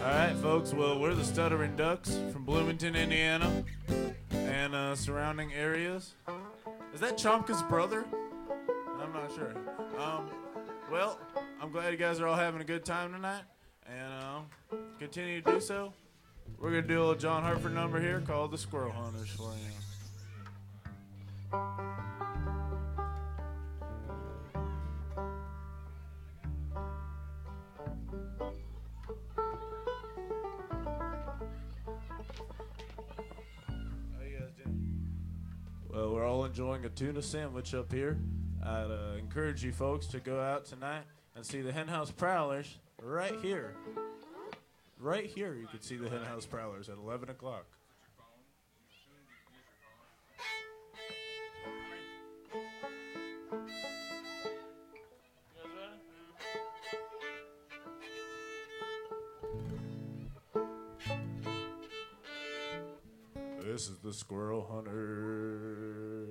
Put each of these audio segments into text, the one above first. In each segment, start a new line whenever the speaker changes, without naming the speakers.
Alright, folks, well, we're the Stuttering Ducks from Bloomington, Indiana, and surrounding areas. Is that Chomka's brother? I'm not sure. Well, I'm glad you guys are all having a good time tonight, and continue to do so. We're going to do a little John Hartford number here called The Squirrel Hunters for you. Well, we're all enjoying a tuna sandwich up here. I'd encourage you folks to go out tonight and see the Henhouse Prowlers right here. Right here you can see the Henhouse Prowlers at 11 o'clock. This is the Squirrel Hunters.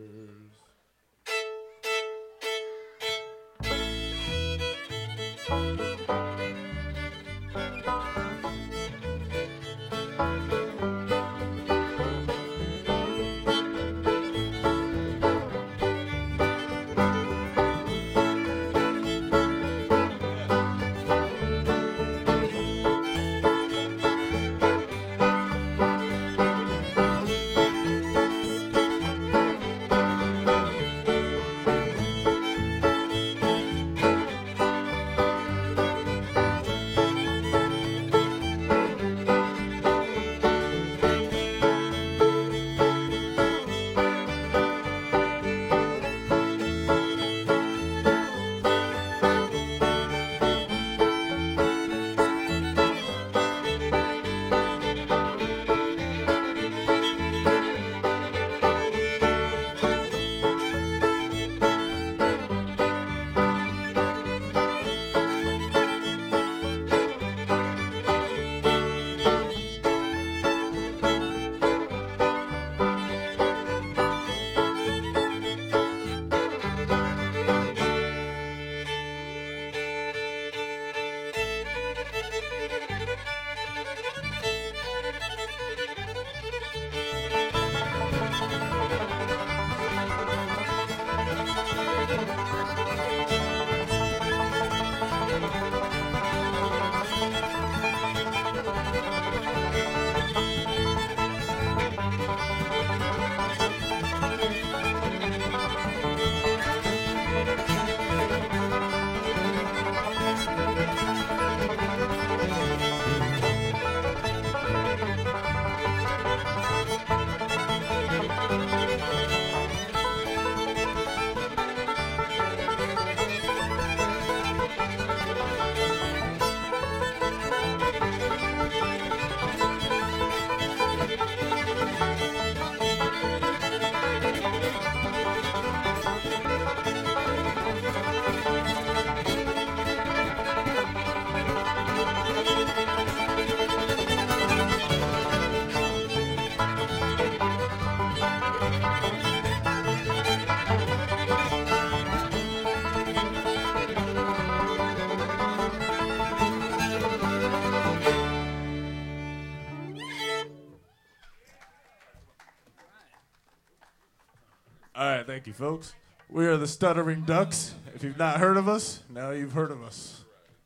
All right, thank you, folks. We are the Stuttering Ducks. If you've not heard of us, now you've heard of us.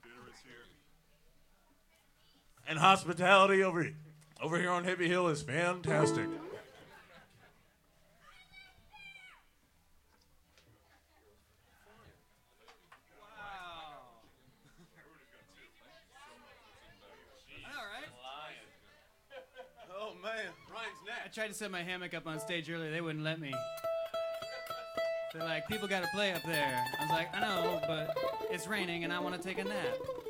And hospitality over here on Hippie Hill is fantastic.
Oh, man. Ryan's next.
I tried to set my hammock up on stage earlier. They wouldn't let me. They're like, people got to play up there. I was like, I know, but it's raining and I want to take a nap.